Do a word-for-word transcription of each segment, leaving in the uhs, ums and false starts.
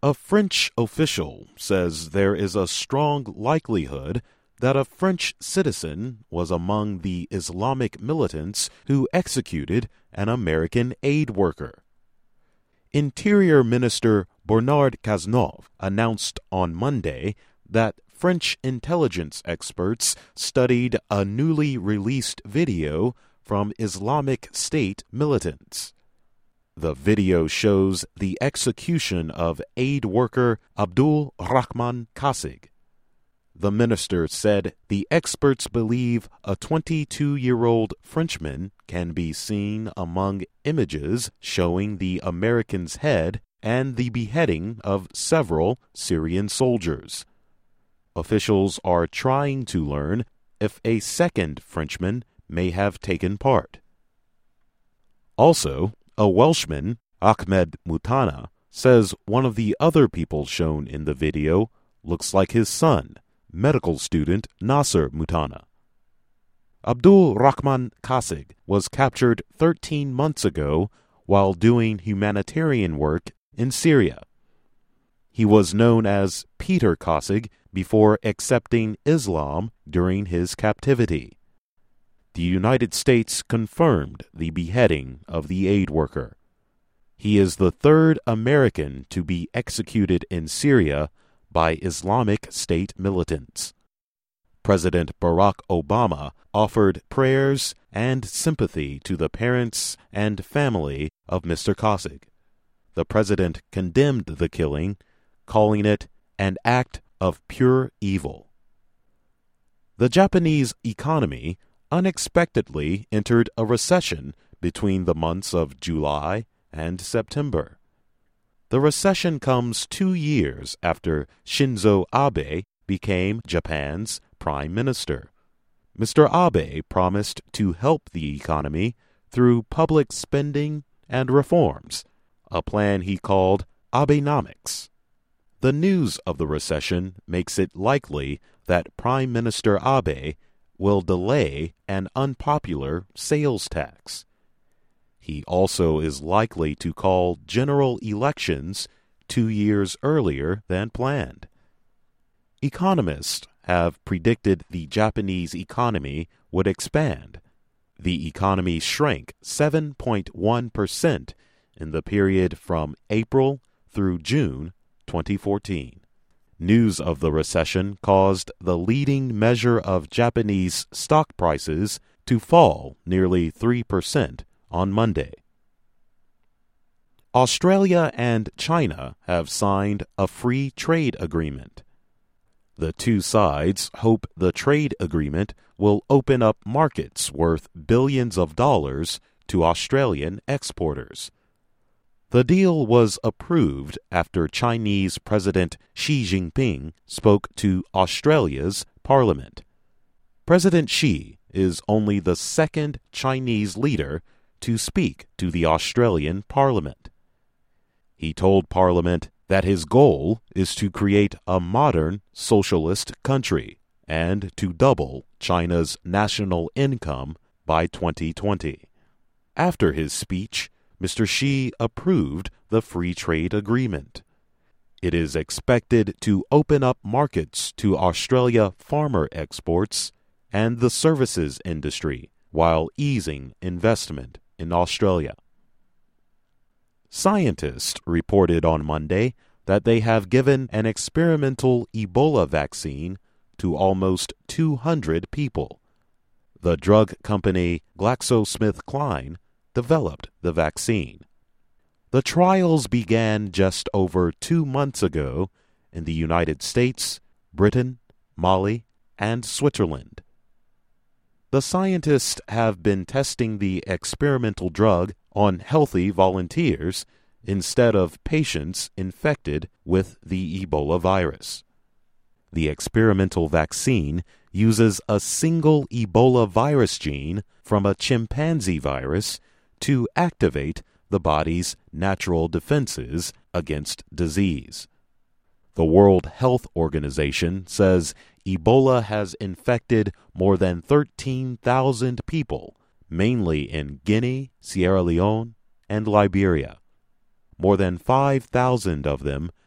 A French official says there is a strong likelihood that a French citizen was among the Islamic militants who executed an American aid worker. Interior Minister Bernard Cazeneuve announced on Monday that French intelligence experts studied a newly released video from Islamic State militants. The video shows the execution of aid worker Abdul Rahman Kasig. The minister said the experts believe a twenty-two-year-old Frenchman can be seen among images showing the American's head and the beheading of several Syrian soldiers. Officials are trying to learn if a second Frenchman may have taken part. Also, a Welshman, Ahmed Mutana, says one of the other people shown in the video looks like his son, medical student Nasser Mutana. Abdul Rahman Kasig was captured thirteen months ago while doing humanitarian work in Syria. He was known as Peter Kasig before accepting Islam during his captivity. The United States confirmed the beheading of the aid worker. He is the third American to be executed in Syria by Islamic State militants. President Barack Obama offered prayers and sympathy to the parents and family of Mister Kasig. The president condemned the killing, calling it an act of pure evil. The Japanese economy unexpectedly entered a recession between the months of July and September. The recession comes two years after Shinzo Abe became Japan's prime minister. Mister Abe promised to help the economy through public spending and reforms, a plan he called Abenomics. The news of the recession makes it likely that Prime Minister Abe will delay an unpopular sales tax. He also is likely to call general elections two years earlier than planned. Economists have predicted the Japanese economy would expand. The economy shrank seven point one percent in the period from April through June twenty fourteen. News of the recession caused the leading measure of Japanese stock prices to fall nearly three percent on Monday. Australia and China have signed a free trade agreement. The two sides hope the trade agreement will open up markets worth billions of dollars to Australian exporters. The deal was approved after Chinese President Xi Jinping spoke to Australia's parliament. President Xi is only the second Chinese leader to speak to the Australian parliament. He told Parliament that his goal is to create a modern socialist country and to double China's national income by twenty twenty. After his speech, Mister Xi approved the free trade agreement. It is expected to open up markets to Australia farmer exports and the services industry while easing investment in Australia. Scientists reported on Monday that they have given an experimental Ebola vaccine to almost two hundred people. The drug company GlaxoSmithKline developed the vaccine. The trials began just over two months ago in the United States, Britain, Mali, and Switzerland. The scientists have been testing the experimental drug on healthy volunteers instead of patients infected with the Ebola virus. The experimental vaccine uses a single Ebola virus gene from a chimpanzee virus to activate the body's natural defenses against disease. The World Health Organization says Ebola has infected more than thirteen thousand people, mainly in Guinea, Sierra Leone, and Liberia. More than five thousand of them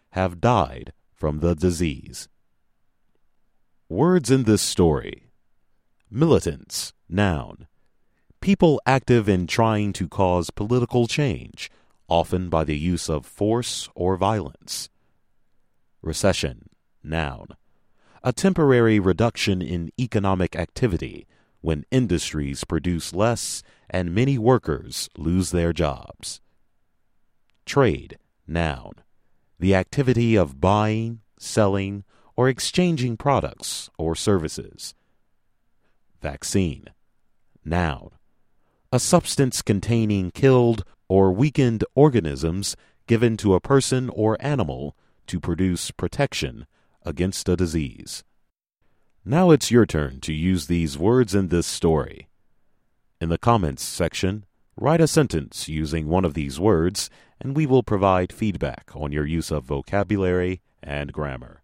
have died from the disease. Words in this story. Militants, noun. People active in trying to cause political change, often by the use of force or violence. Recession, noun. A temporary reduction in economic activity when industries produce less and many workers lose their jobs. Trade, noun. The activity of buying, selling, or exchanging products or services. Vaccine, noun. A substance containing killed or weakened organisms given to a person or animal to produce protection against a disease. Now it's your turn to use these words in this story. In the comments section, write a sentence using one of these words, and we will provide feedback on your use of vocabulary and grammar.